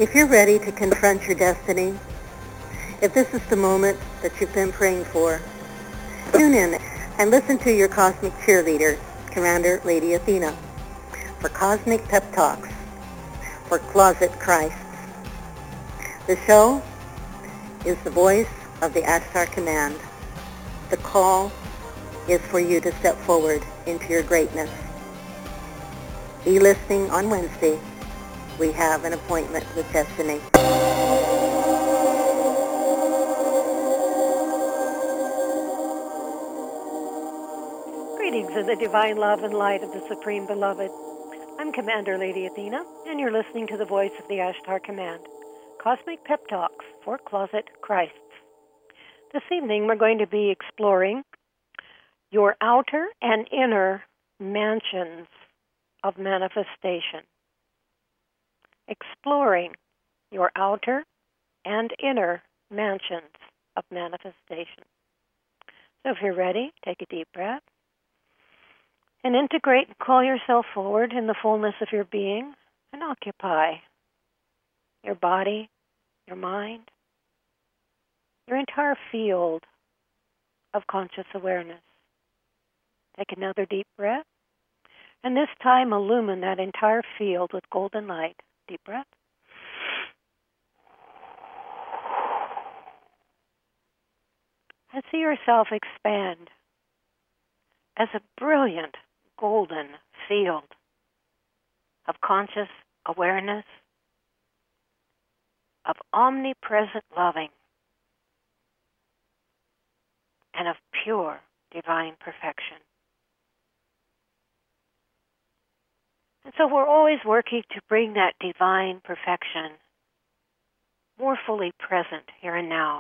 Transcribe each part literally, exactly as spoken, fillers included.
If you're ready to confront your destiny, if this is the moment that you've been praying for, tune in and listen to your cosmic cheerleader, Commander Lady Athena, for Cosmic Pep Talks for Closet Christs. The show is the voice of the Ashtar Command. The call is for you to step forward into your greatness. Be listening on Wednesday. We have an appointment with destiny. Greetings in the divine love and light of the Supreme Beloved. I'm Commander Lady Athena, and you're listening to the voice of the Ashtar Command, Cosmic Pep Talks for Closet Christs. This evening we're going to be exploring your outer and inner mansions of manifestation. Exploring your outer and inner mansions of manifestation. So if you're ready, take a deep breath and integrate and call yourself forward in the fullness of your being and occupy your body, your mind, your entire field of conscious awareness. Take another deep breath, and this time illumine that entire field with golden light. Deep breath. And see yourself expand as a brilliant golden field of conscious awareness, of omnipresent loving, and of pure divine perfection. And so we're always working to bring that divine perfection more fully present here and now.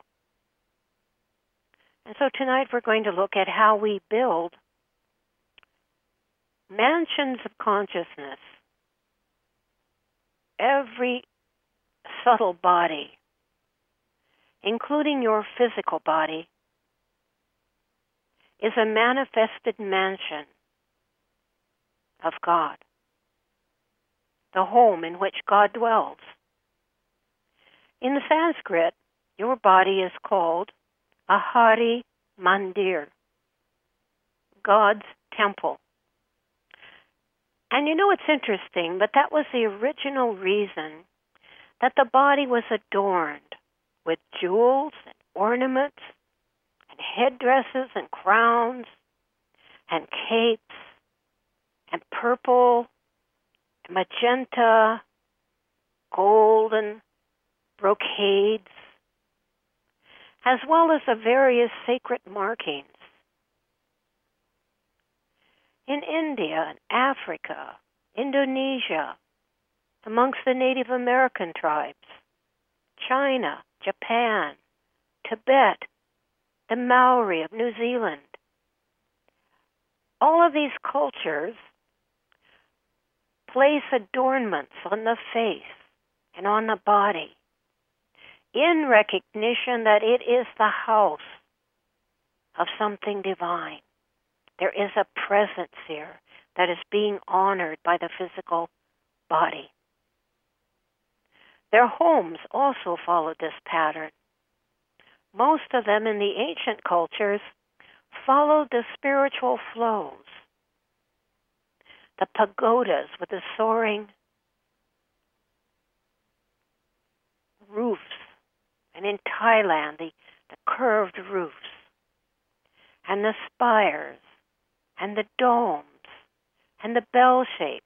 And so tonight we're going to look at how we build mansions of consciousness. Every subtle body, including your physical body, is a manifested mansion of God, the home in which God dwells. In the Sanskrit, your body is called a Hari Mandir, God's temple. And you know, it's interesting, but that was the original reason that the body was adorned with jewels and ornaments and headdresses and crowns and capes and purple, magenta, golden brocades, as well as the various sacred markings. In India and Africa, Indonesia, amongst the Native American tribes, China, Japan, Tibet, the Maori of New Zealand, all of these cultures place adornments on the face and on the body in recognition that it is the house of something divine. There is a presence here that is being honored by the physical body. Their homes also followed this pattern. Most of them in the ancient cultures followed the spiritual flows. The pagodas with the soaring roofs, and in Thailand, the, the curved roofs, and the spires, and the domes, and the bell shapes.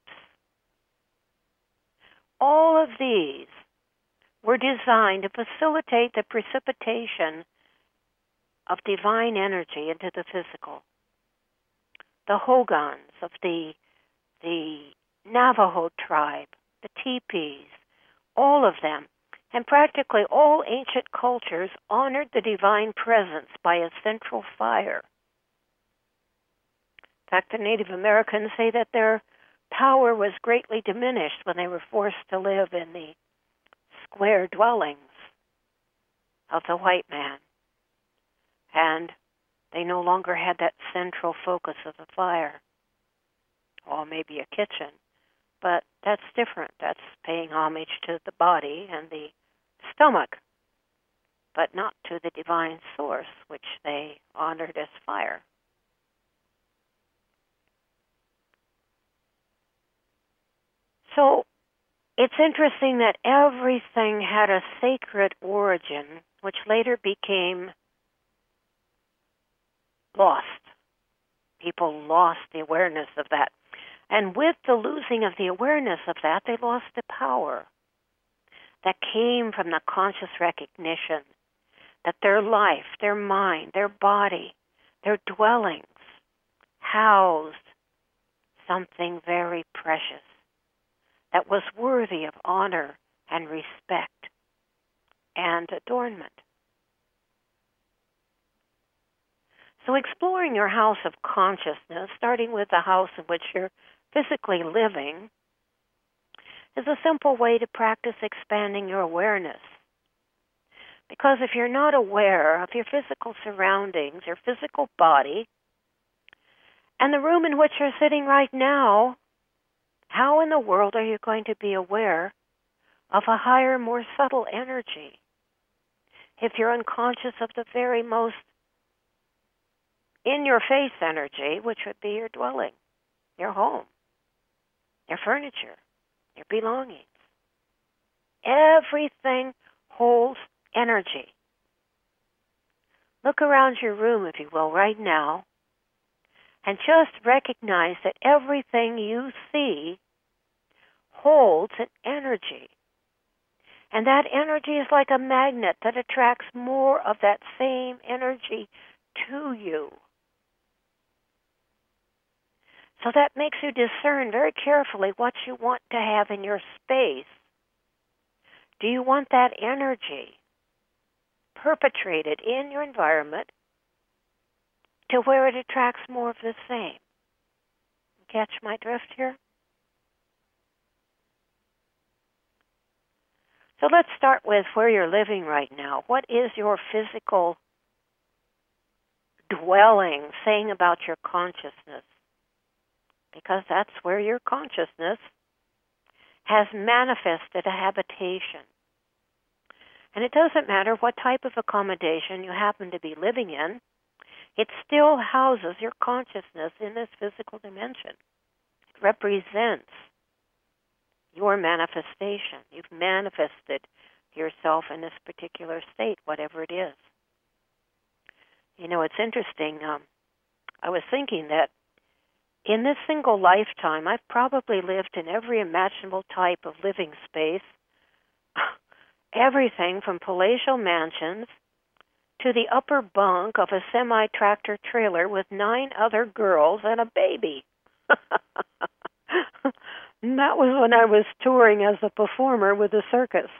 All of these were designed to facilitate the precipitation of divine energy into the physical. The hogans of the, the Navajo tribe, the teepees, all of them, and practically all ancient cultures honored the divine presence by a central fire. In fact, the Native Americans say that their power was greatly diminished when they were forced to live in the square dwellings of the white man. And they no longer had that central focus of the fire, or maybe a kitchen, but that's different. That's paying homage to the body and the stomach, but not to the divine source, which they honored as fire. So it's interesting that everything had a sacred origin, which later became lost. People lost the awareness of that. And with the losing of the awareness of that, they lost the power that came from the conscious recognition that their life, their mind, their body, their dwellings housed something very precious that was worthy of honor and respect and adornment. So exploring your house of consciousness, starting with the house in which you're physically living, is a simple way to practice expanding your awareness. Because if you're not aware of your physical surroundings, your physical body, and the room in which you're sitting right now, how in the world are you going to be aware of a higher, more subtle energy if you're unconscious of the very most in-your-face energy, which would be your dwelling, your home, your furniture, your belongings? Everything holds energy. Look around your room, if you will, right now, and just recognize that everything you see holds an energy. And that energy is like a magnet that attracts more of that same energy to you. So that makes you discern very carefully what you want to have in your space. Do you want that energy perpetrated in your environment to where it attracts more of the same? Catch my drift here? So let's start with where you're living right now. What is your physical dwelling saying about your consciousness? Because that's where your consciousness has manifested a habitation. And it doesn't matter what type of accommodation you happen to be living in, it still houses your consciousness in this physical dimension. It represents your manifestation. You've manifested yourself in this particular state, whatever it is. You know, it's interesting. Um, I was thinking that in this single lifetime, I've probably lived in every imaginable type of living space, everything from palatial mansions to the upper bunk of a semi-tractor trailer with nine other girls and a baby. And that was when I was touring as a performer with the circus.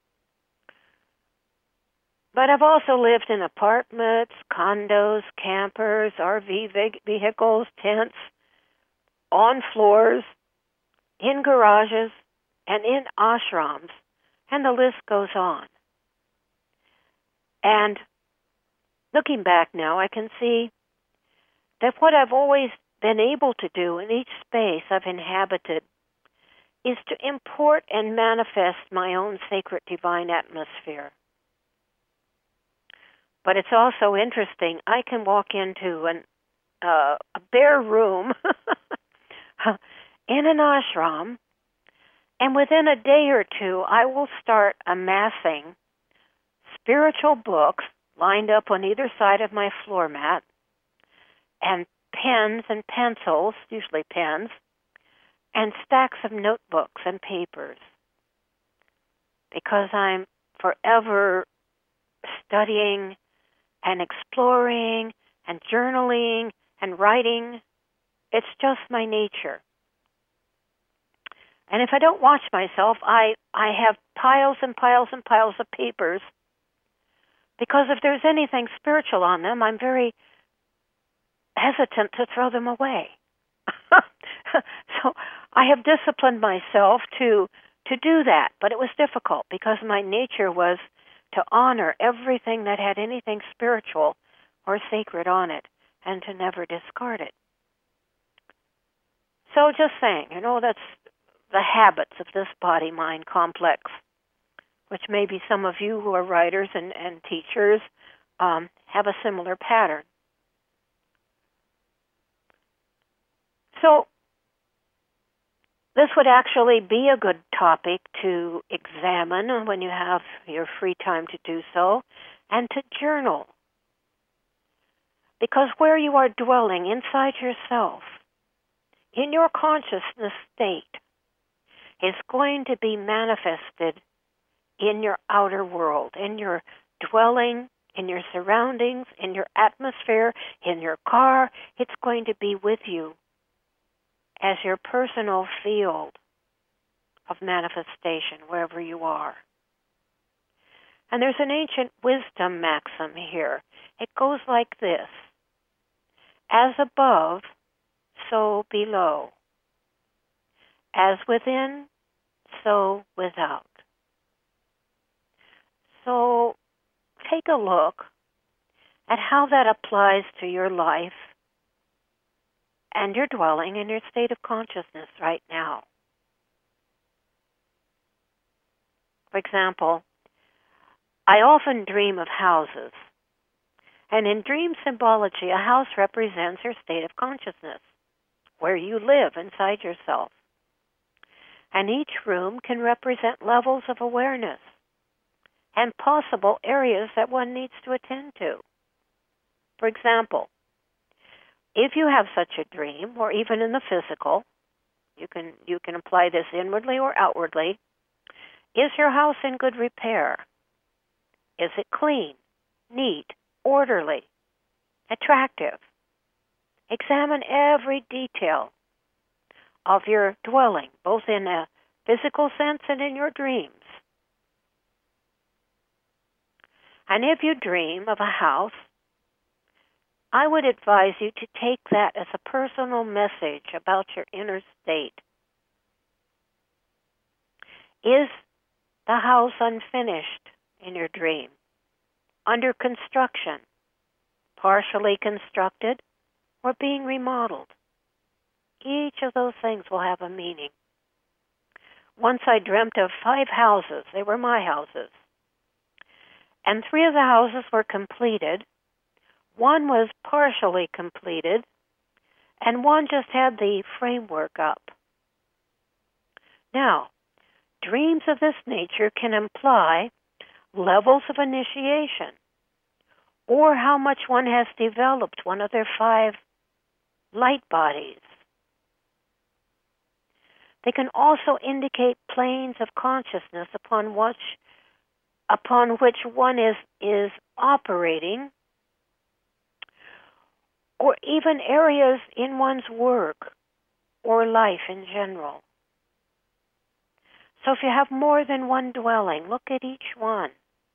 But I've also lived in apartments, condos, campers, R V vehicles, tents, on floors, in garages, and in ashrams, and the list goes on. And looking back now, I can see that what I've always been able to do in each space I've inhabited is to import and manifest my own sacred divine atmosphere. But it's also interesting, I can walk into an, uh, a bare room in an ashram, and within a day or two, I will start amassing spiritual books lined up on either side of my floor mat, and pens and pencils, usually pens, and stacks of notebooks and papers, because I'm forever studying and exploring and journaling and writing. It's just my nature. And if I don't watch myself, I, I have piles and piles and piles of papers, because if there's anything spiritual on them, I'm very hesitant to throw them away. So I have disciplined myself to to do that, but it was difficult because my nature was to honor everything that had anything spiritual or sacred on it and to never discard it. So just saying, you know, that's the habits of this body-mind complex, which maybe some of you who are writers and, and teachers um, have a similar pattern. So this would actually be a good topic to examine when you have your free time to do so, and to journal. Because where you are dwelling inside yourself, in your consciousness state, is going to be manifested in your outer world, in your dwelling, in your surroundings, in your atmosphere, in your car. It's going to be with you as your personal field of manifestation, wherever you are. And there's an ancient wisdom maxim here. It goes like this: as above, so below. As within, so without. So take a look at how that applies to your life and your dwelling and your state of consciousness right now. For example, I often dream of houses. And in dream symbology, a house represents your state of consciousness, where you live inside yourself. And each room can represent levels of awareness and possible areas that one needs to attend to. For example, if you have such a dream, or even in the physical, you can you can apply this inwardly or outwardly. Is your house in good repair? Is it clean, neat, orderly, attractive? Examine every detail of your dwelling, both in a physical sense and in your dreams. And if you dream of a house, I would advise you to take that as a personal message about your inner state. Is the house unfinished in your dream, under construction, partially constructed, or being remodeled? Each of those things will have a meaning. Once I dreamt of five houses. They were my houses. And three of the houses were completed. One was partially completed, and one just had the framework up. Now, dreams of this nature can imply levels of initiation, or how much one has developed one of their five light bodies. They can also indicate planes of consciousness upon which upon which one is, is operating, or even areas in one's work or life in general. So if you have more than one dwelling, look at each one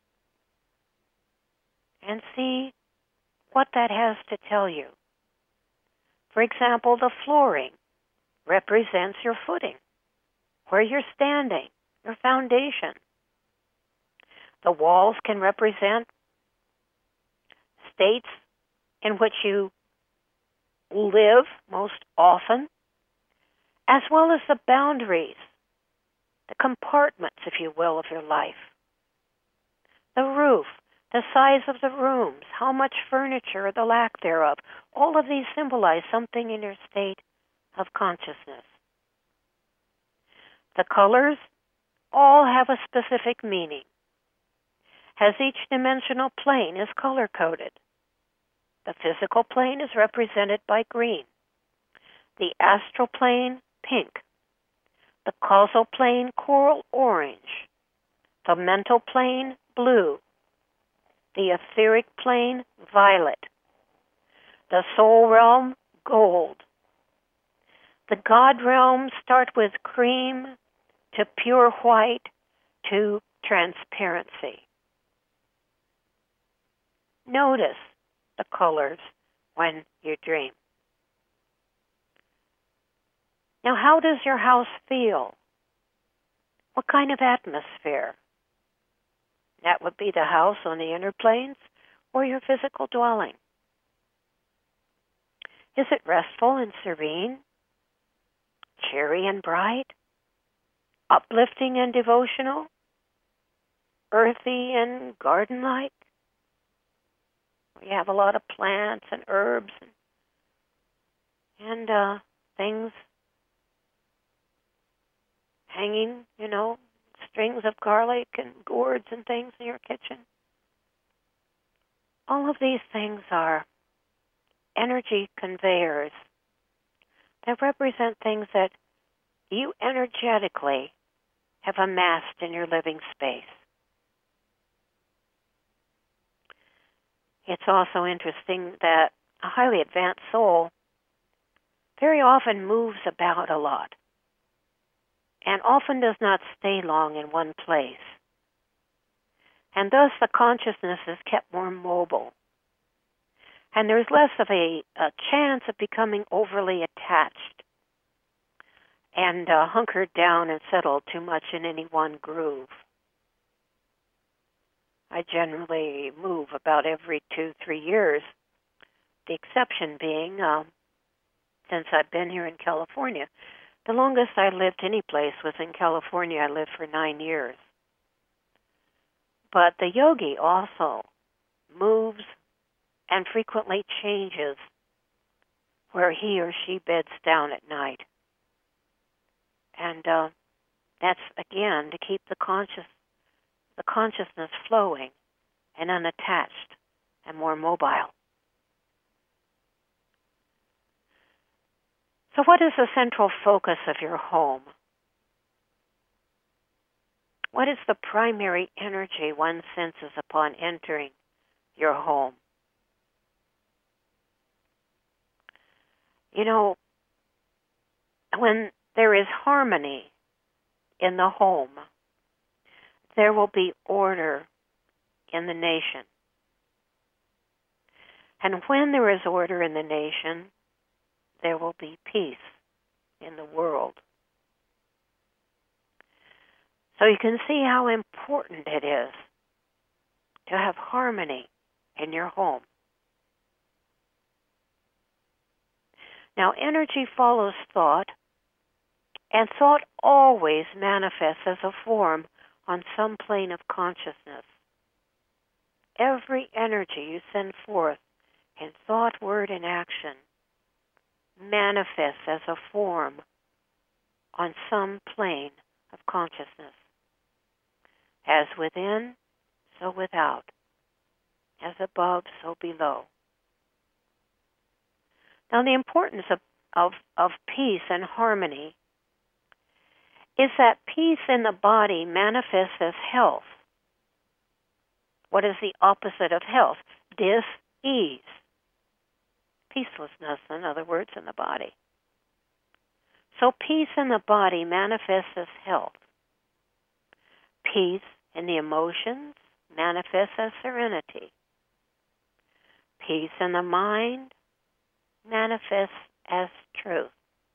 and see what that has to tell you. For example, the flooring represents your footing, where you're standing, your foundation. The walls can represent states in which you live most often, as well as the boundaries, the compartments, if you will, of your life. The roof, the size of the rooms, how much furniture or the lack thereof. All of these symbolize something in your state of consciousness. The colors all have a specific meaning, as each dimensional plane is color-coded. The physical plane is represented by green, the astral plane, pink, the causal plane, coral orange, the mental plane, blue, the etheric plane, violet, the soul realm, gold. The God realms start with cream to pure white to transparency. Notice the colors when you dream. Now, how does your house feel? What kind of atmosphere? That would be the house on the inner planes or your physical dwelling. Is it restful and serene? Cheery and bright? uplifting and devotional, earthy and garden-like. We have a lot of plants and herbs and, and uh, things hanging, you know, strings of garlic and gourds and things in your kitchen. All of these things are energy conveyors that represent things that you energetically have amassed in your living space. It's also interesting that a highly advanced soul very often moves about a lot and often does not stay long in one place. And thus the consciousness is kept more mobile. And there's less of a, a chance of becoming overly attached and uh, hunkered down and settled too much in any one groove. I generally move about every two, three years, the exception being, uh, since I've been here in California, the longest I lived any place was in California. I lived for nine years. But the yogi also moves and frequently changes where he or she beds down at night. And uh, that's, again, to keep the conscious, the consciousness flowing and unattached and more mobile. So what is the central focus of your home? What is the primary energy one senses upon entering your home? You know, when there is harmony in the home, there will be order in the nation. And when there is order in the nation, there will be peace in the world. So you can see how important it is to have harmony in your home. Now, energy follows thought, and thought always manifests as a form on some plane of consciousness. Every energy you send forth in thought, word, and action manifests as a form on some plane of consciousness. As within, so without. As above, so below. Now, the importance of, of, of peace and harmony is that peace in the body manifests as health. What is the opposite of health? Dis-ease. Peacelessness, in other words, in the body. So peace in the body manifests as health. Peace in the emotions manifests as serenity. Peace in the mind manifests as truth.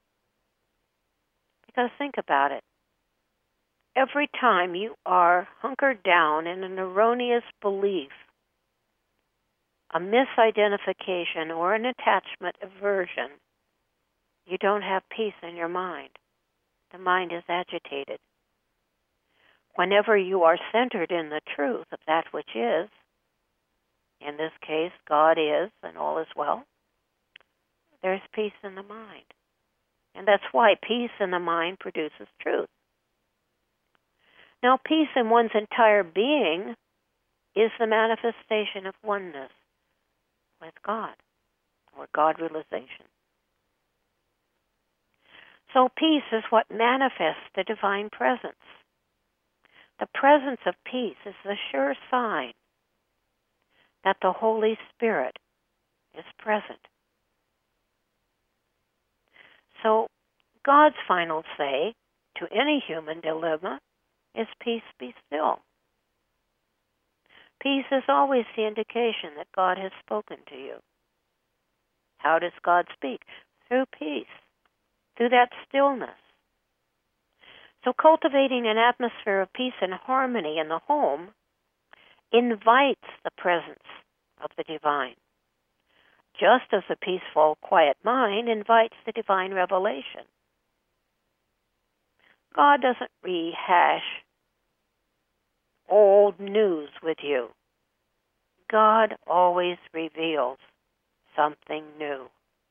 Because think about it. Every time you are hunkered down in an erroneous belief, a misidentification, or an attachment aversion, you don't have peace in your mind. The mind is agitated. Whenever you are centered in the truth of that which is, in this case, God is and all is well, there's peace in the mind. And that's why peace in the mind produces truth. Now, peace in one's entire being is the manifestation of oneness with God, or God realization. So peace is what manifests the divine presence. The presence of peace is the sure sign that the Holy Spirit is present. So God's final say to any human dilemma is peace, be still. Peace is always the indication that God has spoken to you. How does God speak? Through peace, through that stillness. So cultivating an atmosphere of peace and harmony in the home invites the presence of the divine, just as a peaceful, quiet mind invites the divine revelation. God doesn't rehash old news with you. God always reveals something new.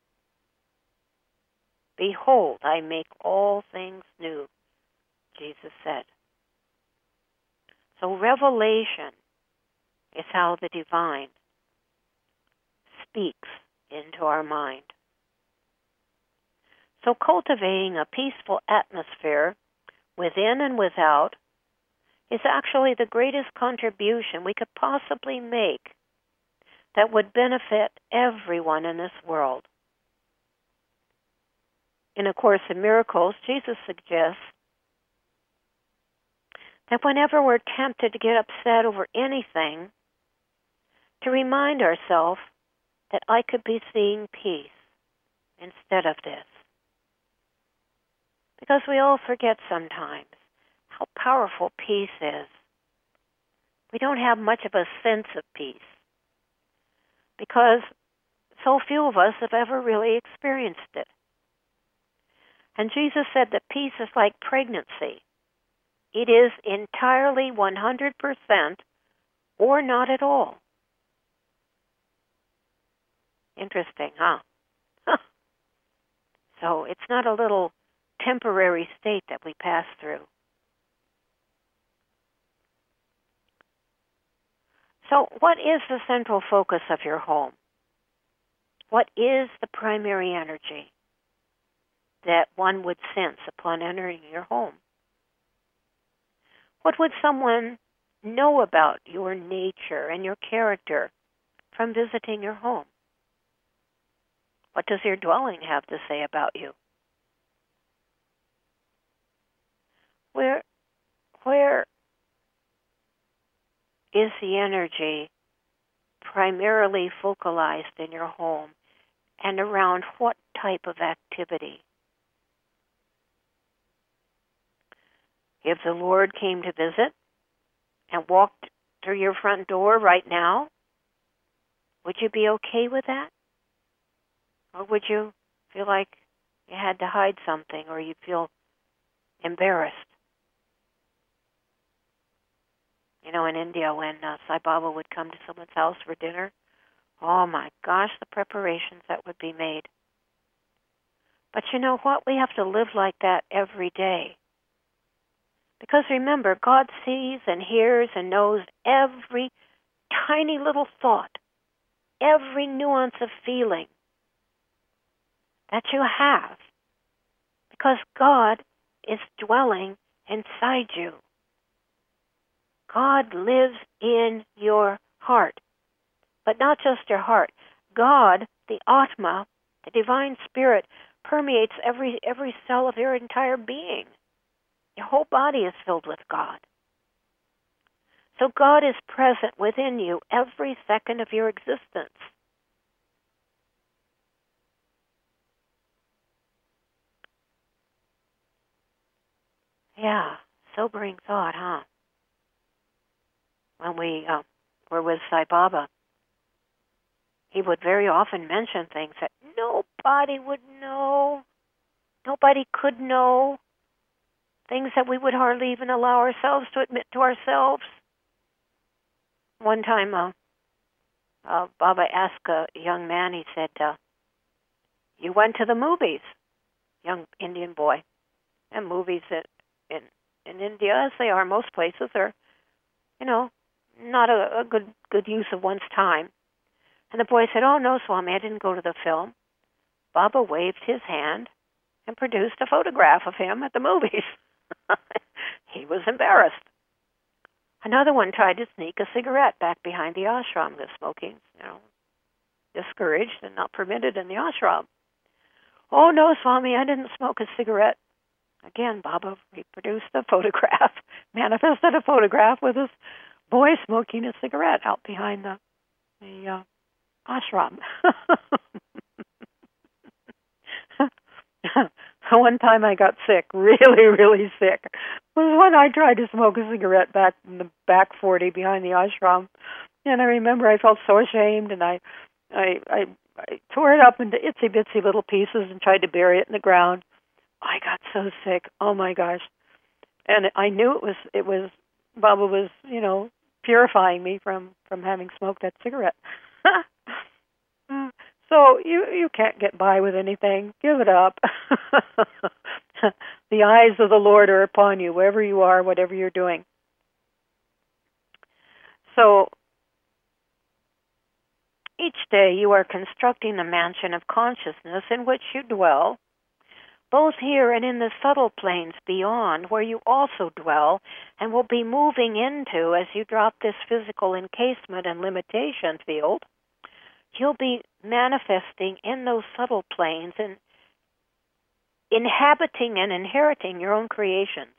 Behold, I make all things new, Jesus said. So revelation is how the divine speaks into our mind. So cultivating a peaceful atmosphere within and without is actually the greatest contribution we could possibly make that would benefit everyone in this world. In A Course in Miracles, Jesus suggests that whenever we're tempted to get upset over anything, to remind ourselves that I could be seeing peace instead of this. Because we all forget sometimes how powerful peace is. We don't have much of a sense of peace because so few of us have ever really experienced it. And Jesus said that peace is like pregnancy. It is entirely one hundred percent or not at all. Interesting, huh? So it's not a little temporary state that we pass through. So what is the central focus of your home? What is the primary energy that one would sense upon entering your home? What would someone know about your nature and your character from visiting your home? What does your dwelling have to say about you? Where, where is the energy primarily focalized in your home, and around what type of activity? If the Lord came to visit and walked through your front door right now, would you be okay with that? Or would you feel like you had to hide something, or you'd feel embarrassed? You know, in India, when uh, Sai Baba would come to someone's house for dinner, oh my gosh, the preparations that would be made. But you know what? We have to live like that every day. Because remember, God sees and hears and knows every tiny little thought, every nuance of feeling that you have. Because God is dwelling inside you. God lives in your heart. But not just your heart. God, the Atma, the divine spirit, permeates every every cell of your entire being. Your whole body is filled with God. So God is present within you every second of your existence. Yeah, sobering thought, huh? When we uh, were with Sai Baba, he would very often mention things that nobody would know, nobody could know, things that we would hardly even allow ourselves to admit to ourselves. One time, uh, uh, Baba asked a young man, he said, uh, you went to the movies, young Indian boy. And movies that in, in India, as they are most places, are, you know, not a, a good good use of one's time. And the boy said, oh, no, Swami, I didn't go to the film. Baba waved his hand and produced a photograph of him at the movies. He was embarrassed. Another one tried to sneak a cigarette back behind the ashram. The smoking, you know, discouraged and not permitted in the ashram. Oh, no, Swami, I didn't smoke a cigarette. Again, Baba reproduced a photograph, manifested a photograph with this boy smoking a cigarette out behind the, the uh, ashram. One time I got sick, really, really sick, was when I tried to smoke a cigarette back in the back forty behind the ashram. And I remember I felt so ashamed, and I, I, I, I tore it up into itsy bitsy little pieces and tried to bury it in the ground. I got so sick. Oh my gosh. And I knew it was, it was, Baba was, you know, purifying me from, from having smoked that cigarette. So you, you can't get by with anything. Give it up. The eyes of the Lord are upon you, wherever you are, whatever you're doing. So each day you are constructing a mansion of consciousness in which you dwell, both here and in the subtle planes beyond, where you also dwell and will be moving into as you drop this physical encasement and limitation field. You'll be manifesting in those subtle planes and inhabiting and inheriting your own creations.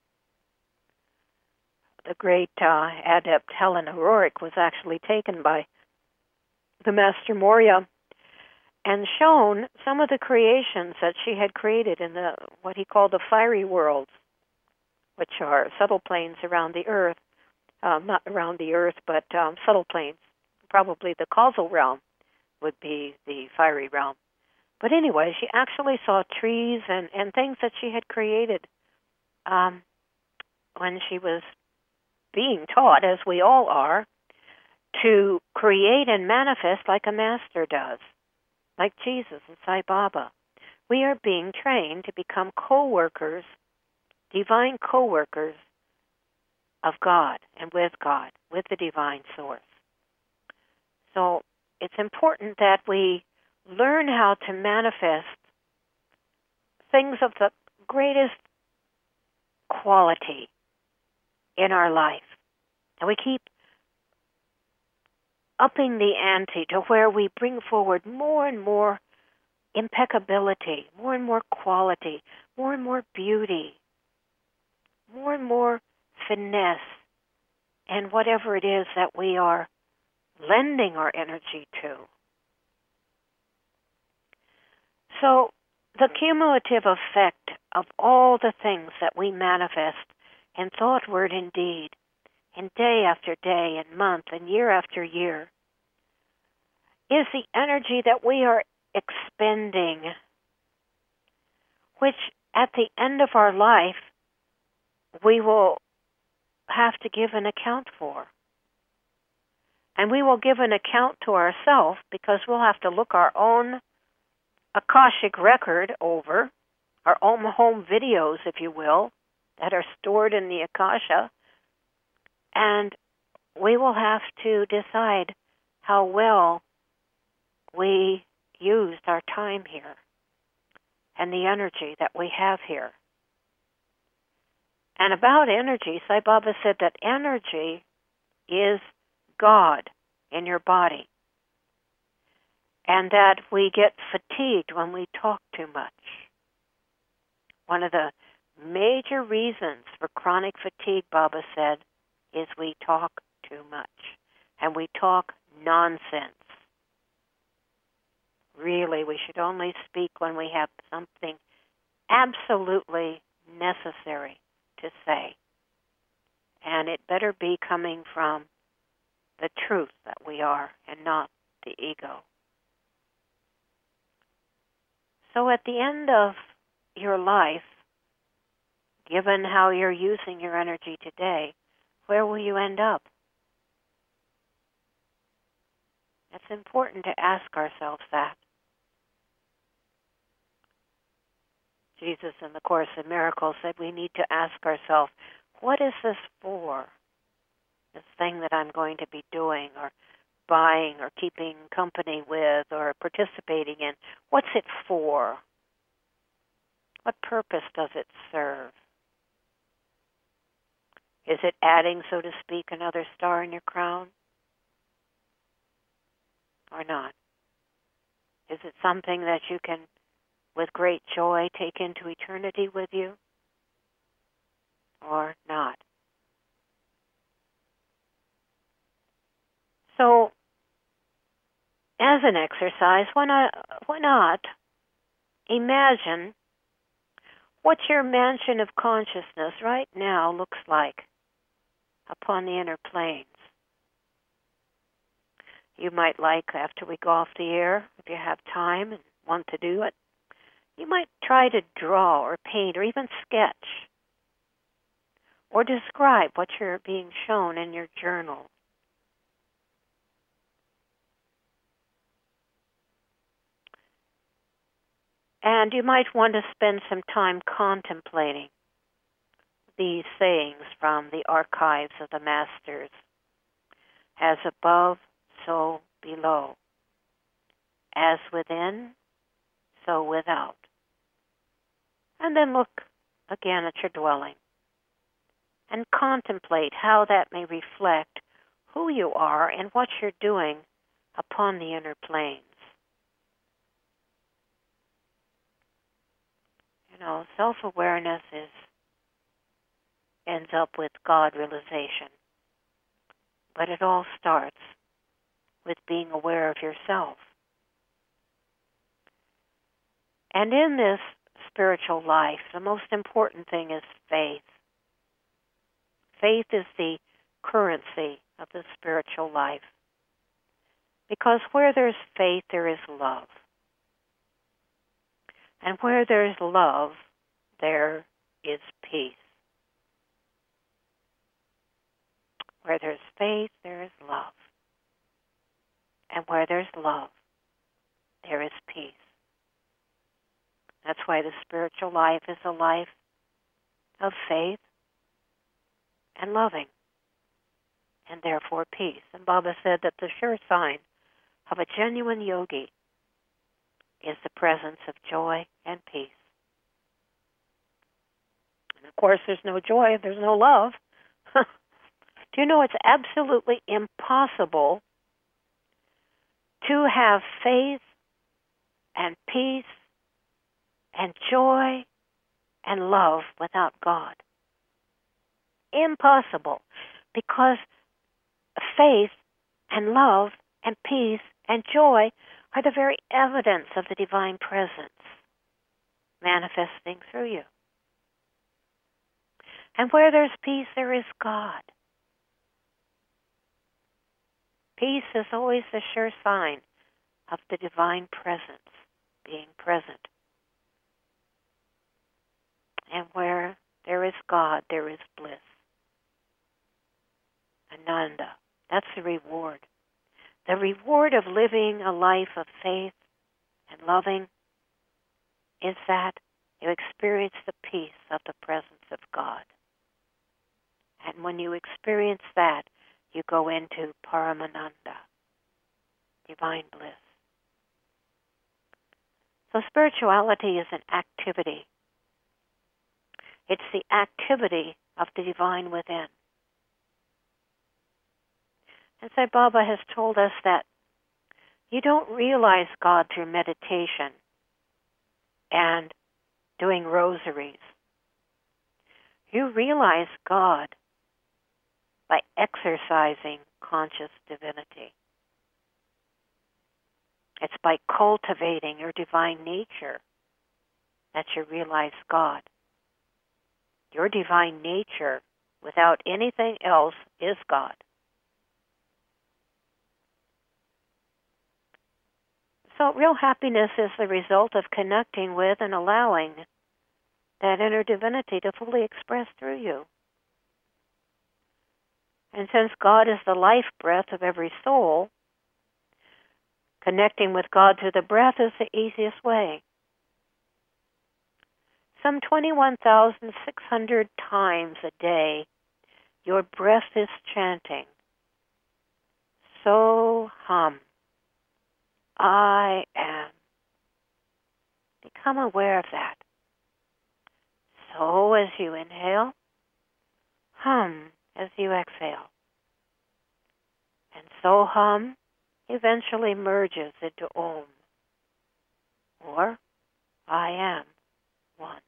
The great uh, adept Helen O'Rourke was actually taken by the Master Morya and shown some of the creations that she had created in the what he called the fiery worlds, which are subtle planes around the earth, um, not around the earth, but um, subtle planes. Probably the causal realm would be the fiery realm. But anyway, she actually saw trees and, and things that she had created um, when she was being taught, as we all are, to create and manifest like a master does, like Jesus and Sai Baba. We are being trained to become co-workers, divine co-workers of God and with God, with the divine source. So it's important that we learn how to manifest things of the greatest quality in our life. And we keep upping the ante to where we bring forward more and more impeccability, more and more quality, more and more beauty, more and more finesse, and whatever it is that we are lending our energy to. So the cumulative effect of all the things that we manifest in thought, word, and deed, in day after day, and month, and year after year, is the energy that we are expending, which at the end of our life we will have to give an account for. And we will give an account to ourselves because we'll have to look our own Akashic record over, our own home videos, if you will, that are stored in the Akasha, and we will have to decide how well we used our time here and the energy that we have here. And about energy, Sai Baba said that energy is God in your body, and that we get fatigued when we talk too much. One of the major reasons for chronic fatigue, Baba said, is we talk too much, and we talk nonsense. Really, we should only speak when we have something absolutely necessary to say, and it better be coming from the truth that we are and not the ego. So at the end of your life, given how you're using your energy today, where will you end up? It's important to ask ourselves that. Jesus in the Course in Miracles said we need to ask ourselves, what is this for? This thing that I'm going to be doing or buying or keeping company with or participating in, what's it for? What purpose does it serve? Is it adding, so to speak, another star in your crown? Or not? Is it something that you can, with great joy, take into eternity with you? Or not? So, as an exercise, why not, why not imagine what your mansion of consciousness right now looks like upon the inner planes. You might like, after we go off the air, if you have time and want to do it, you might try to draw or paint or even sketch or describe what you're being shown in your journal. And you might want to spend some time contemplating these sayings from the archives of the Masters. As above, so below. As within, so without. And then look again at your dwelling and contemplate how that may reflect who you are and what you're doing upon the inner planes. You know, self-awareness is ends up with God realization. But it all starts with being aware of yourself. And in this spiritual life, the most important thing is faith. Faith is the currency of the spiritual life. Because where there's faith, there is love. And where there's love, there is peace. Where there's faith, there is love. And where there's love, there is peace. That's why the spiritual life is a life of faith and loving, and therefore peace. And Baba said that the sure sign of a genuine yogi is the presence of joy and peace. And of course, there's no joy if there's no love. Do you know it's absolutely impossible to have faith and peace and joy and love without God? Impossible, because faith and love and peace and joy are the very evidence of the divine presence manifesting through you. And where there's peace, there is God. Peace is always the sure sign of the divine presence being present. And where there is God, there is bliss. Ananda. That's the reward. The reward of living a life of faith and loving is that you experience the peace of the presence of God. And when you experience that, you go into Paramananda, divine bliss. So spirituality is an activity. It's the activity of the divine within. And Sai Baba has told us that you don't realize God through meditation and doing rosaries. You realize God by exercising conscious divinity. It's by cultivating your divine nature that you realize God. Your divine nature, without anything else, is God. So real happiness is the result of connecting with and allowing that inner divinity to fully express through you. And since God is the life breath of every soul, connecting with God through the breath is the easiest way. Some twenty-one thousand six hundred times a day, your breath is chanting, So hum, I am. Become aware of that. So as you inhale, hum as you exhale. And so hum eventually merges into Om, or I am one.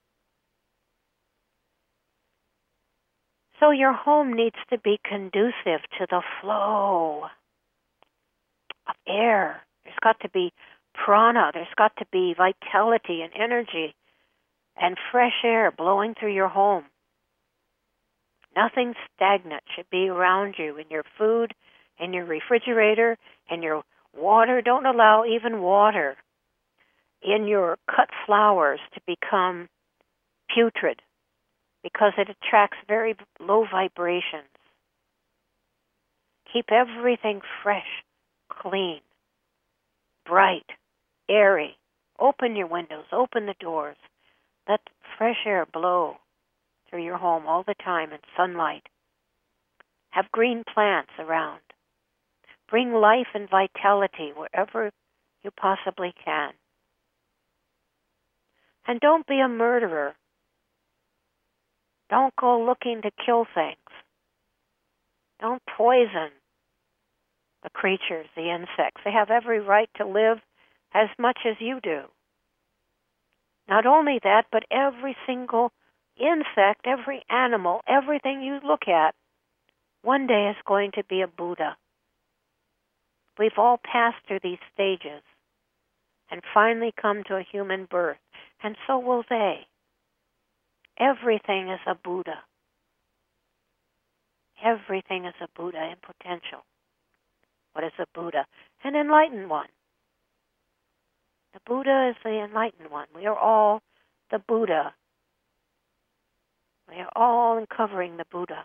So your home needs to be conducive to the flow of air. There's got to be prana. There's got to be vitality and energy and fresh air blowing through your home. Nothing stagnant should be around you in your food, in your refrigerator, in your water. Don't allow even water in your cut flowers to become putrid, because it attracts very low vibrations. Keep everything fresh, clean, bright, airy. Open your windows, open the doors. Let fresh air blow through your home all the time and sunlight. Have green plants around. Bring life and vitality wherever you possibly can. And don't be a murderer. Don't go looking to kill things. Don't poison the creatures, the insects. They have every right to live as much as you do. Not only that, but every single insect, every animal, everything you look at, one day is going to be a Buddha. We've all passed through these stages and finally come to a human birth, and so will they. Everything is a Buddha. Everything is a Buddha in potential. What is a Buddha? An enlightened one. The Buddha is the enlightened one. We are all the Buddha. We are all uncovering the Buddha.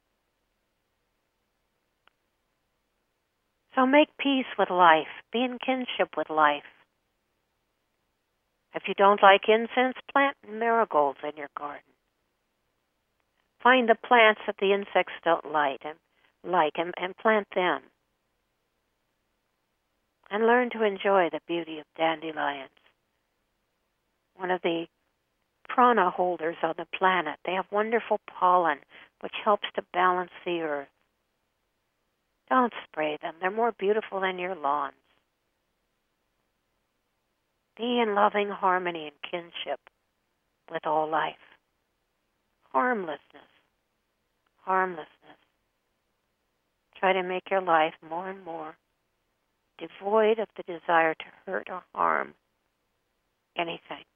So make peace with life. Be in kinship with life. If you don't like incense, plant marigolds in your garden. Find the plants that the insects don't like and, like and, and plant them. And learn to enjoy the beauty of dandelions. One of the prana holders on the planet. They have wonderful pollen, which helps to balance the earth. Don't spray them. They're more beautiful than your lawns. Be in loving harmony and kinship with all life. Harmlessness. Harmlessness. Try to make your life more and more devoid of the desire to hurt or harm anything.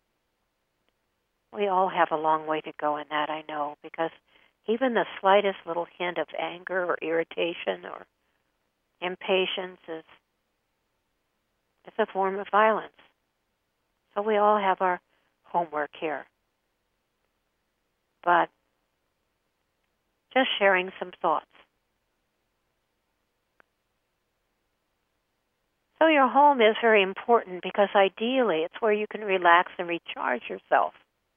We all have a long way to go in that, I know, because even the slightest little hint of anger or irritation or impatience is, is a form of violence. So we all have our homework here. But just sharing some thoughts. So your home is very important because ideally it's where you can relax and recharge yourself.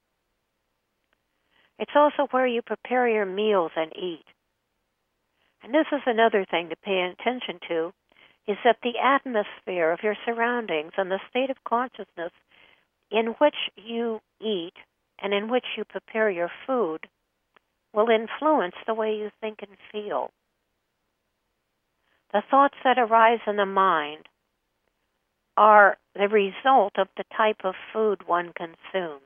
It's also where you prepare your meals and eat. And this is another thing to pay attention to, is that the atmosphere of your surroundings and the state of consciousness in which you eat and in which you prepare your food will influence the way you think and feel. The thoughts that arise in the mind are the result of the type of food one consumes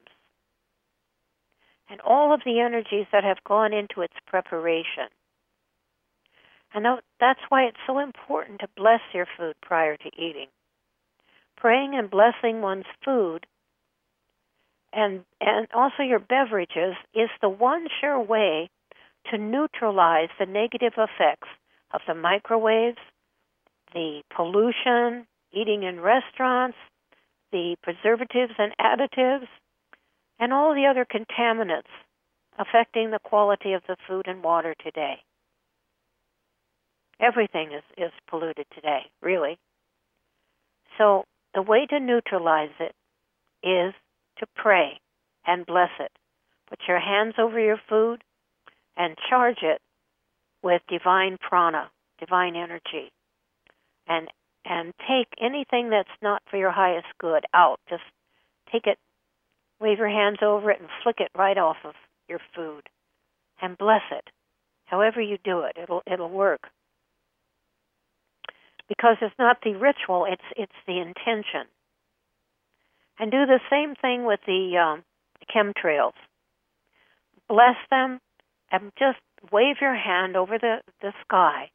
and all of the energies that have gone into its preparation. And that's why it's so important to bless your food prior to eating. Praying and blessing one's food and and also your beverages is the one sure way to neutralize the negative effects of the microwaves, the pollution, eating in restaurants, the preservatives and additives, and all the other contaminants affecting the quality of the food and water today. Everything is, is polluted today, really. So the way to neutralize it is to pray and bless it. Put your hands over your food and charge it with divine prana, divine energy. And and take anything that's not for your highest good out. Just take it, wave your hands over it, and flick it right off of your food. And bless it. However you do it, it'll it'll work. Because it's not the ritual, it's it's the intention. And do the same thing with the um, chemtrails. Bless them and just wave your hand over the, the sky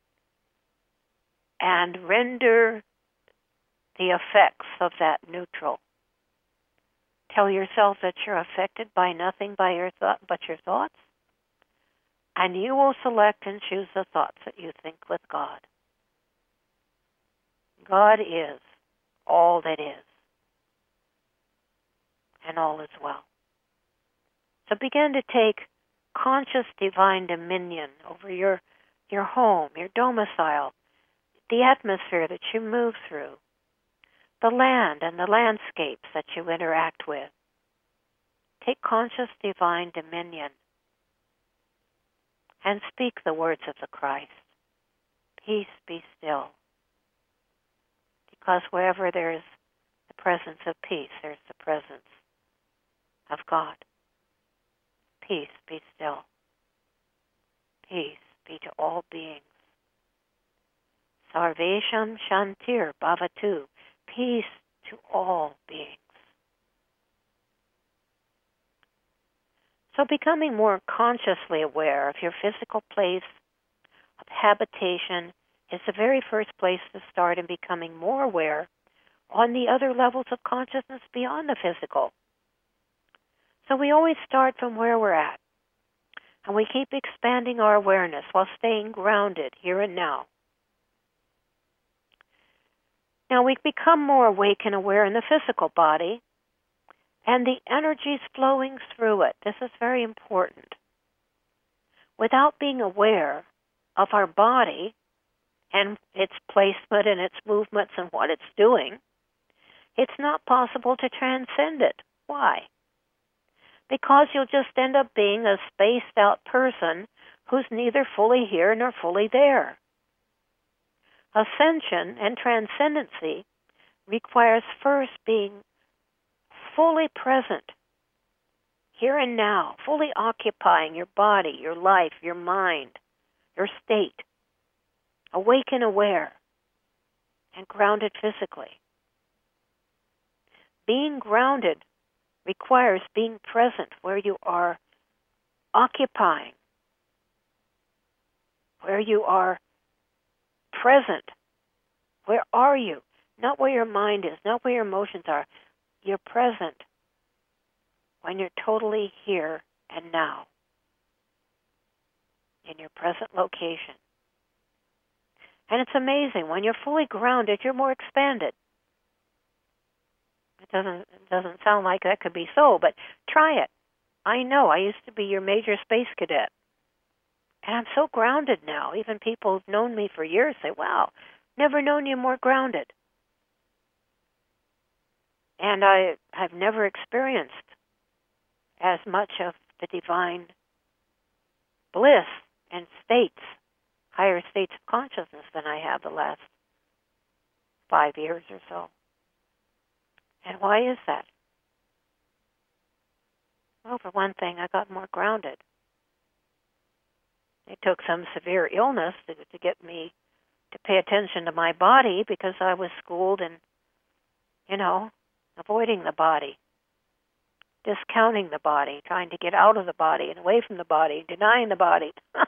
and render the effects of that neutral. Tell yourself that you're affected by nothing by your thought but your thoughts, and you will select and choose the thoughts that you think with God. God is all that is, and all is well. So begin to take conscious divine dominion over your your home, your domicile, the atmosphere that you move through, the land and the landscapes that you interact with. Take conscious divine dominion and speak the words of the Christ. Peace, be still. Because wherever there is the presence of peace, there's the presence of God. Peace, be still. Peace be to all beings. Sarvesham Shantir Bhavatu. Peace to all beings. So becoming more consciously aware of your physical place of habitation is the very first place to start in becoming more aware on the other levels of consciousness beyond the physical. So we always start from where we're at, and we keep expanding our awareness while staying grounded here and now. Now we become more awake and aware in the physical body, and the energies flowing through it. This is very important. Without being aware of our body and its placement and its movements and what it's doing, it's not possible to transcend it. Why? Because you'll just end up being a spaced out person who's neither fully here nor fully there. Ascension and transcendency requires first being fully present, here and now, fully occupying your body, your life, your mind, your state, awake and aware, and grounded physically. Being grounded requires being present where you are occupying, where you are present. Where are you? Not where your mind is, not where your emotions are. You're present when you're totally here and now, in your present location. And it's amazing, when you're fully grounded, you're more expanded. It doesn't, it doesn't sound like that could be so, but try it. I know, I used to be your major space cadet. And I'm so grounded now. Even people who've known me for years say, wow, never known you more grounded. And I have never experienced as much of the divine bliss and states, higher states of consciousness than I have the last five years or so. And why is that? Well, for one thing, I got more grounded. It took some severe illness to, to get me to pay attention to my body, because I was schooled in, you know, avoiding the body, discounting the body, trying to get out of the body and away from the body, denying the body.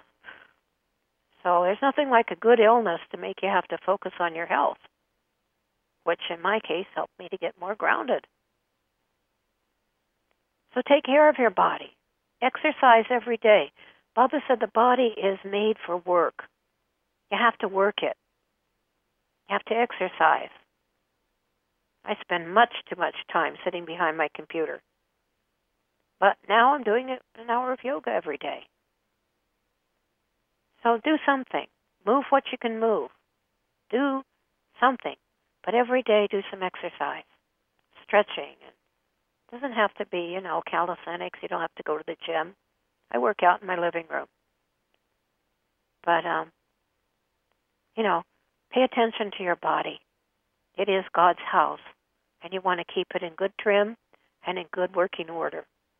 So there's nothing like a good illness to make you have to focus on your health, which in my case helped me to get more grounded. So take care of your body. Exercise every day. Baba said the body is made for work. You have to work it. You have to exercise. I spend much too much time sitting behind my computer. But now I'm doing an hour of yoga every day. So do something. Move what you can move. Do something. But every day do some exercise, stretching. It doesn't have to be, you know, calisthenics. You don't have to go to the gym. I work out in my living room. But, um, you know, pay attention to your body. It is God's house, and you want to keep it in good trim and in good working order.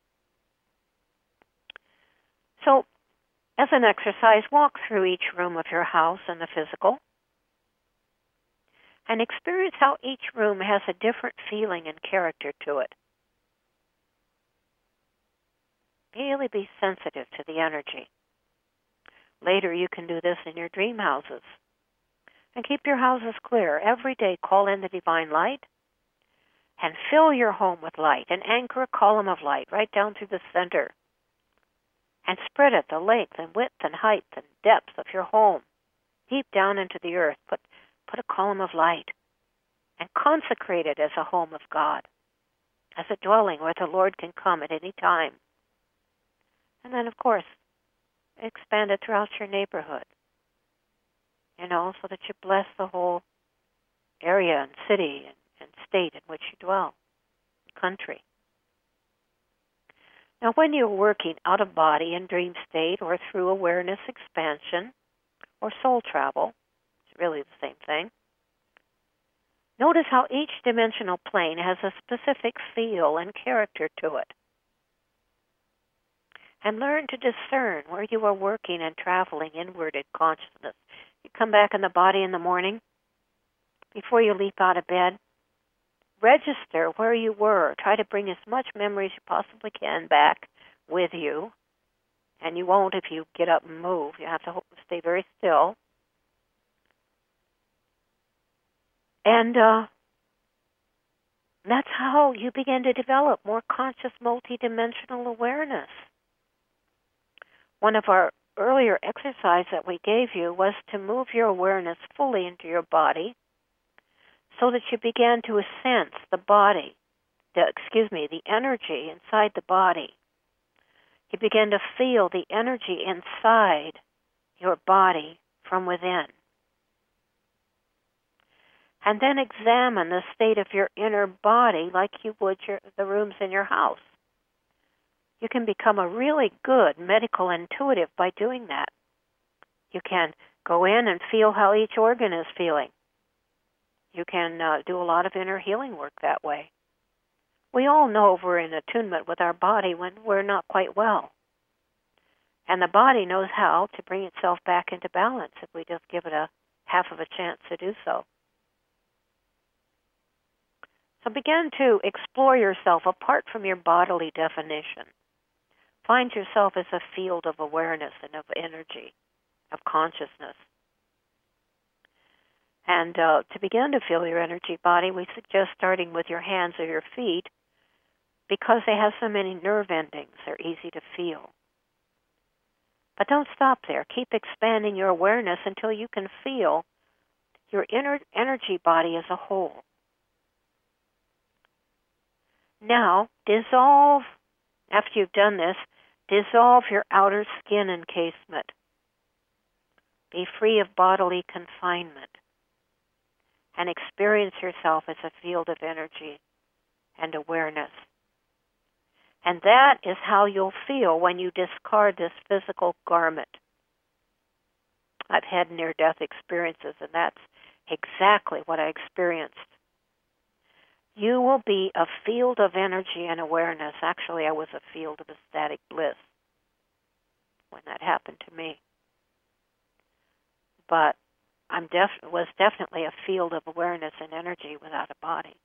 So, as an exercise, walk through each room of your house in the physical and experience how each room has a different feeling and character to it. Really be sensitive to the energy. Later, you can do this in your dream houses. And keep your houses clear. Every day, call in the divine light and fill your home with light and anchor a column of light right down through the center. And spread it the length and width and height and depth of your home. Deep down into the earth, put, put a column of light and consecrate it as a home of God, as a dwelling where the Lord can come at any time. And then, of course, expand it throughout your neighborhood, you know, so that you bless the whole area and city and, and state in which you dwell, country. Now, when you're working out of body in dream state or through awareness expansion or soul travel, it's really the same thing, notice how each dimensional plane has a specific feel and character to it. And learn to discern where you are working and traveling inward in consciousness. You come back in the body in the morning, before you leap out of bed, register where you were. Try to bring as much memory as you possibly can back with you. And you won't if you get up and move. You have to stay very still. And uh, that's how you begin to develop more conscious multidimensional awareness. One of our earlier exercises that we gave you was to move your awareness fully into your body so that you began to sense the body, the, excuse me, the energy inside the body. You begin to feel the energy inside your body from within. And then examine the state of your inner body like you would your, the rooms in your house. You can become a really good medical intuitive by doing that. You can go in and feel how each organ is feeling. You can uh, do a lot of inner healing work that way. We all know we're in attunement with our body when we're not quite well. And the body knows how to bring itself back into balance if we just give it a half of a chance to do so. So begin to explore yourself apart from your bodily definition. Find yourself as a field of awareness and of energy, of consciousness. And uh, to begin to feel your energy body, we suggest starting with your hands or your feet because they have so many nerve endings. They're easy to feel. But don't stop there. Keep expanding your awareness until you can feel your inner energy body as a whole. Now, dissolve, after you've done this, dissolve your outer skin encasement. Be free of bodily confinement and experience yourself as a field of energy and awareness. And that is how you'll feel when you discard this physical garment. I've had near-death experiences, and that's exactly what I experienced. You will be a field of energy and awareness. Actually, I was a field of ecstatic bliss when that happened to me. But I def- was definitely a field of awareness and energy without a body.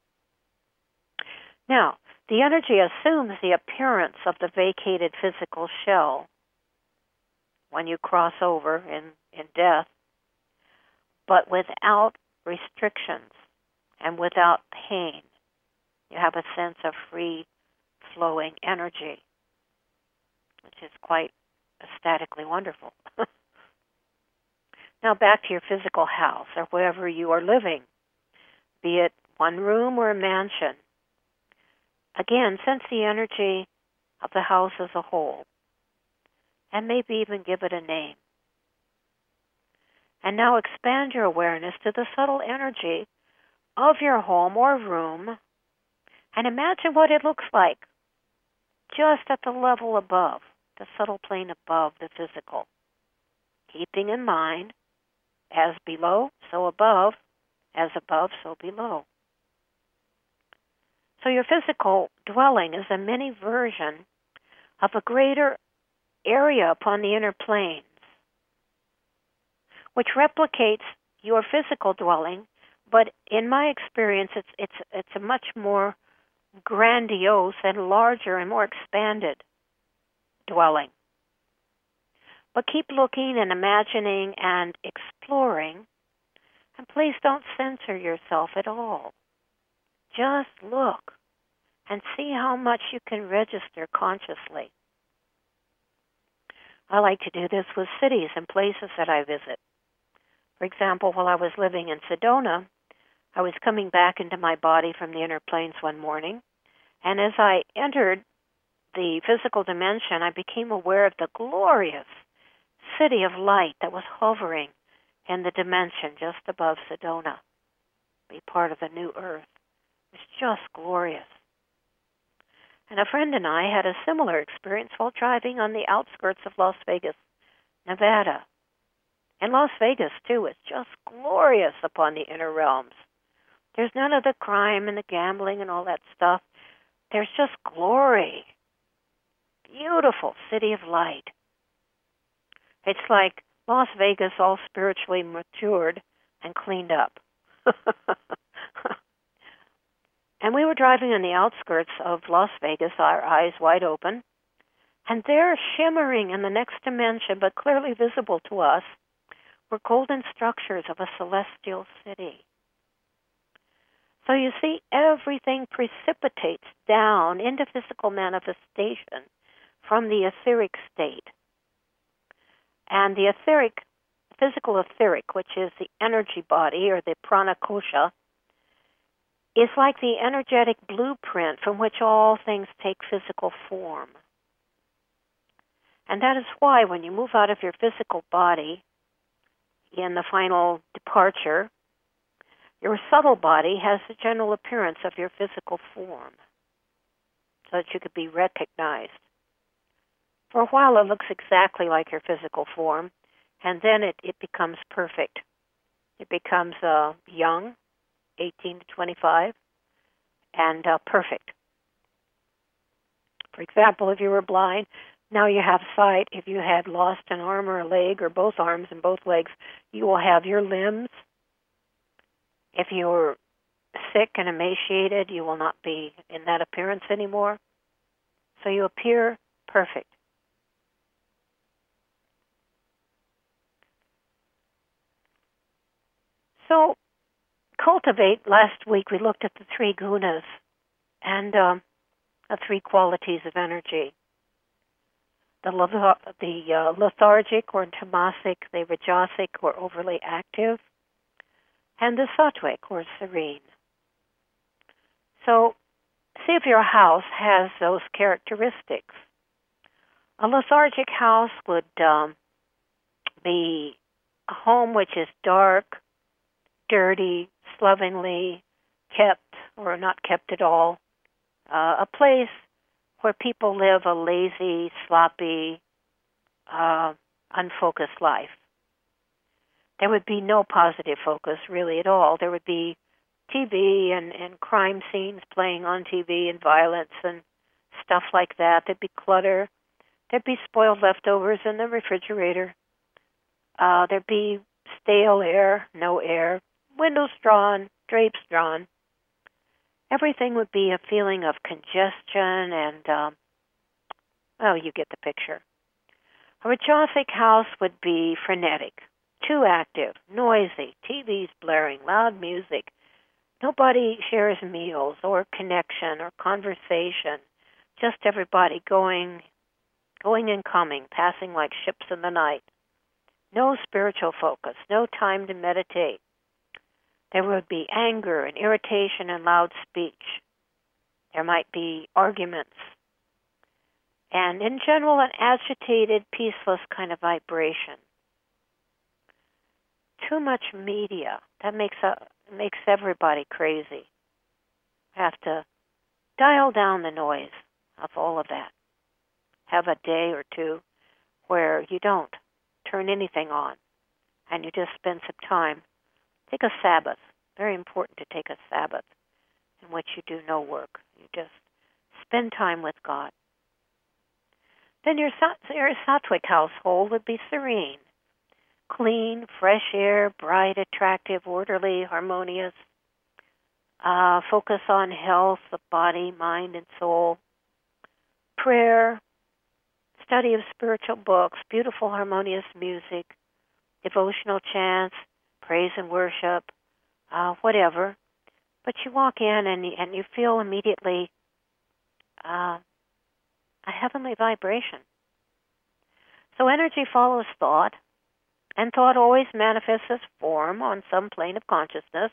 Now, the energy assumes the appearance of the vacated physical shell when you cross over in, in death, but without restrictions and without pain. You have a sense of free-flowing energy, which is quite ecstatically wonderful. Now back to your physical house or wherever you are living, be it one room or a mansion. Again, sense the energy of the house as a whole, and maybe even give it a name. And now expand your awareness to the subtle energy of your home or room, and imagine what it looks like just at the level above, the subtle plane above the physical. Keeping in mind, as below, so above, as above, so below. So your physical dwelling is a mini version of a greater area upon the inner planes, which replicates your physical dwelling, but in my experience, it's it's it's a much more grandiose and larger and more expanded dwelling. But keep looking and imagining and exploring, and please don't censor yourself at all. Just look and see how much you can register consciously. I like to do this with cities and places that I visit. For example, while I was living in Sedona, I was coming back into my body from the inner planes one morning, and as I entered the physical dimension, I became aware of the glorious city of light that was hovering in the dimension just above Sedona, be part of the new earth. It was just glorious. And a friend and I had a similar experience while driving on the outskirts of Las Vegas, Nevada. And Las Vegas, too, is just glorious upon the inner realms. There's none of the crime and the gambling and all that stuff. There's just glory. Beautiful city of light. It's like Las Vegas all spiritually matured and cleaned up. And we were driving on the outskirts of Las Vegas, our eyes wide open, and there, shimmering in the next dimension, but clearly visible to us, were golden structures of a celestial city. So you see, everything precipitates down into physical manifestation from the etheric state. And the etheric, physical etheric, which is the energy body or the prana kosha, is like the energetic blueprint from which all things take physical form. And that is why when you move out of your physical body in the final departure, your subtle body has the general appearance of your physical form, so that you could be recognized. For a while it looks exactly like your physical form, and then it, it becomes perfect. It becomes uh, young, eighteen to twenty-five, and uh, perfect. For example, if you were blind, now you have sight. If you had lost an arm or a leg, or both arms and both legs, you will have your limbs. If you're sick and emaciated, you will not be in that appearance anymore. So you appear perfect. So cultivate, last week we looked at the three gunas and um, the three qualities of energy. The, leth- the uh, lethargic or tamasic, the rajasic or overly active, and the sattvic or serene. So see if your house has those characteristics. A lethargic house would um, be a home which is dark, dirty, slovenly, kept or not kept at all. Uh, a place where people live a lazy, sloppy, uh, unfocused life. There would be no positive focus really at all. There would be T V and, and crime scenes playing on T V and violence and stuff like that. There'd be clutter. There'd be spoiled leftovers in the refrigerator. Uh, there'd be stale air, no air, windows drawn, drapes drawn. Everything would be a feeling of congestion and, um, well, you get the picture. A rajasic house would be frenetic, too active, noisy, T V's blaring, loud music. Nobody shares meals or connection or conversation. Just everybody going, going and coming, passing like ships in the night. No spiritual focus, no time to meditate. There would be anger and irritation and loud speech. There might be arguments. And in general, an agitated, peaceless kind of vibration. Too much media. That makes a, makes everybody crazy. Have to dial down the noise of all of that. Have a day or two where you don't turn anything on and you just spend some time. Take a Sabbath. Very important to take a Sabbath in which you do no work. You just spend time with God. Then your, your sattvic household would be serene. Clean, fresh air, bright, attractive, orderly, harmonious. Uh, focus on health of body, mind, and soul. Prayer, study of spiritual books, beautiful, harmonious music, devotional chants, praise and worship, uh, whatever. But you walk in and you, and you feel immediately uh, a heavenly vibration. So energy follows thought, and thought always manifests as form on some plane of consciousness.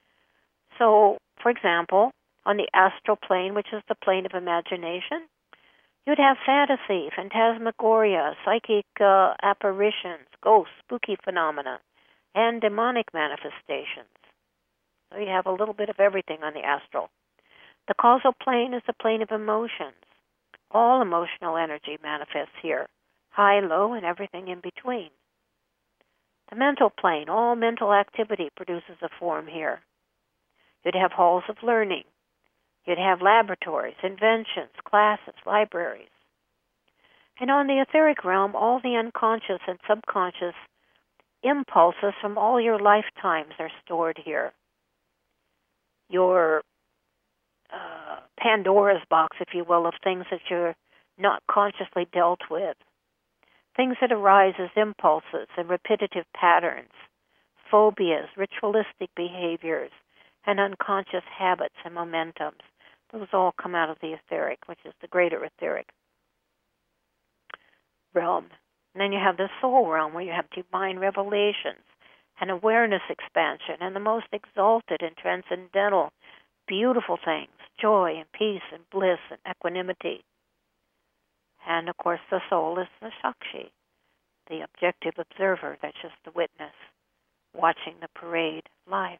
So, for example, on the astral plane, which is the plane of imagination, You'd have fantasy, phantasmagoria, psychic uh, apparitions, ghosts, spooky phenomena, and demonic manifestations. So you have a little bit of everything on the astral. The causal plane is the plane of emotions. All emotional energy manifests here, high, low, and everything in between. The mental plane, all mental activity produces a form here. You'd have halls of learning. You'd have laboratories, inventions, classes, libraries. And on the etheric realm, all the unconscious and subconscious impulses from all your lifetimes are stored here. Your uh, Pandora's box, if you will, of things that you're not consciously dealt with. Things that arise as impulses and repetitive patterns, phobias, ritualistic behaviors, and unconscious habits and momentums. Those all come out of the etheric, which is the greater etheric realm. And then you have the soul realm, where you have divine revelations and awareness expansion and the most exalted and transcendental, beautiful things, joy and peace and bliss and equanimity. And, of course, the soul is the Sakshi, the objective observer that's just the witness, watching the parade live.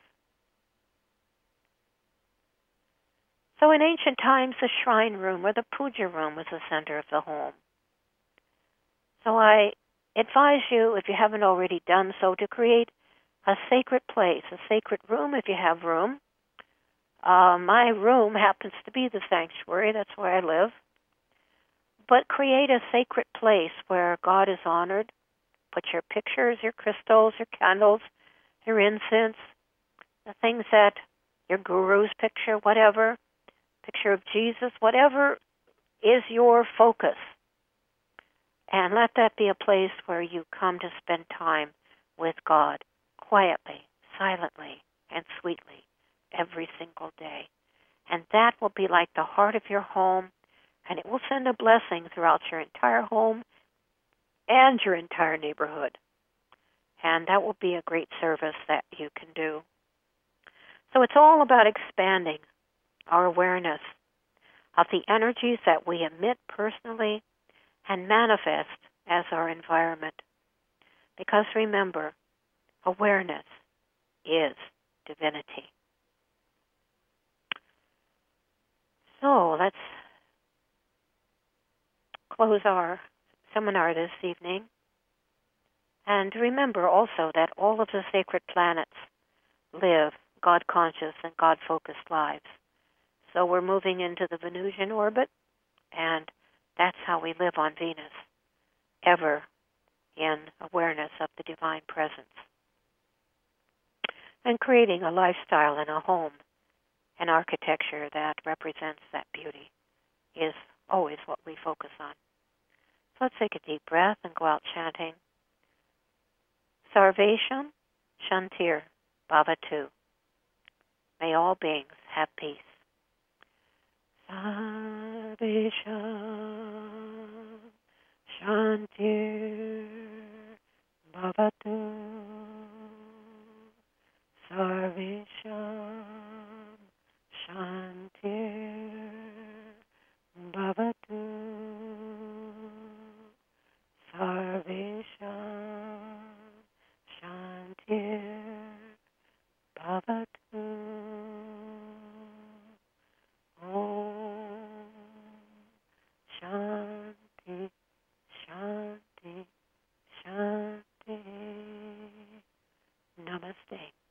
So in ancient times, the shrine room or the puja room was the center of the home. So I advise you, if you haven't already done so, to create a sacred place, a sacred room if you have room. Uh, my room happens to be the sanctuary. That's where I live. But create a sacred place where God is honored. Put your pictures, your crystals, your candles, your incense, the things that your guru's picture, whatever, picture of Jesus, whatever is your focus. And let that be a place where you come to spend time with God, quietly, silently, and sweetly, every single day. And that will be like the heart of your home, and it will send a blessing throughout your entire home and your entire neighborhood. And that will be a great service that you can do. So it's all about expanding our awareness of the energies that we emit personally and manifest as our environment. Because remember, awareness is divinity. So let's close our seminar this evening. And remember also that all of the sacred planets live God-conscious and God-focused lives. So we're moving into the Venusian orbit, and that's how we live on Venus, ever in awareness of the divine presence. And creating a lifestyle and a home, an architecture that represents that beauty, is always what we focus on. So let's take a deep breath and go out chanting. Sarvesham Shantir Bhavatu. May all beings have peace. Sarvesham Shantir Bhavatu. Sarvesham Shantir Bhavatu. Sarvesham Shantir Bhavatu. Om Shanti, Shanti, Shanti. Namaste.